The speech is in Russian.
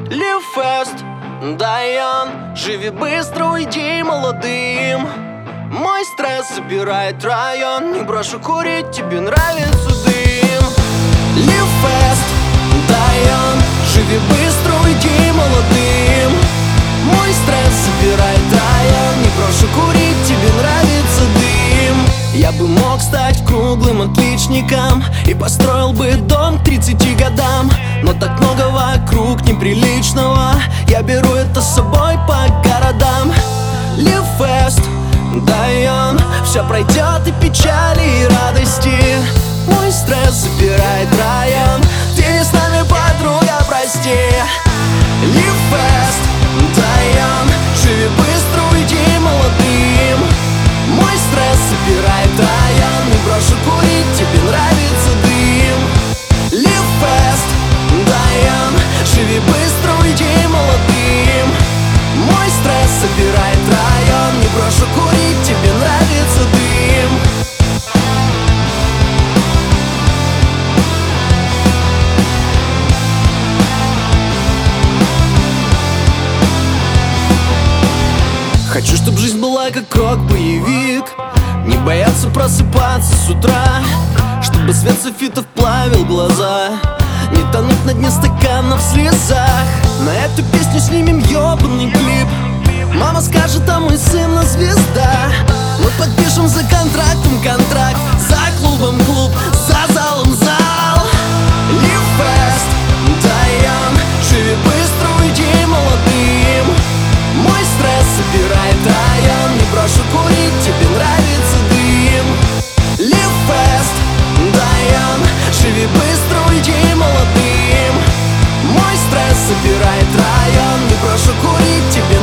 Live fast, die young. Живи быстро, уйди молодым. Мой стресс собирает район. Не брошу курить, тебе нравится дым. Live fast, die young. Живи быстро, уйди молодым. Мой стресс собирает район. Не брошу курить, тебе нравится дым. Я бы мог стать круглым отличником и построил бы дом к 30 годам. Но так много вокруг неприличного, я беру это с собой по городам. Live fast, die young. Все пройдет, и печали, и радости. Мой стресс собирает район. Ты не с нами, подруга, прости. Live fast, die young. Живи быстро, уйди молодым. Мой стресс собирает район. Не брошу курить, тебе нравится дым. Live fast, die young. Живи быстро, уйди молодым. Мой стресс собирает район. Не брошу курить, тебе нравится дым. Хочу, чтоб жизнь была как рок-боевик. Не бояться просыпаться с утра, чтобы свет софитов плавил глаза. Не тонуть на дне стаканов в слезах. На эту песню снимем ёбаный клип. Мама скажет, а мой сын на звезда. Мы подпишем за контрактом контракт, за клубом клуб, за залом зал. Live fast, die young. Живи быстро, уйди молодым. Мой стресс собирает район. Не брошу курить, тебе нравится дым. Live fast, die young. Живи быстро, уйди молодым. Мой стресс собирает район. Не брошу курить, тебе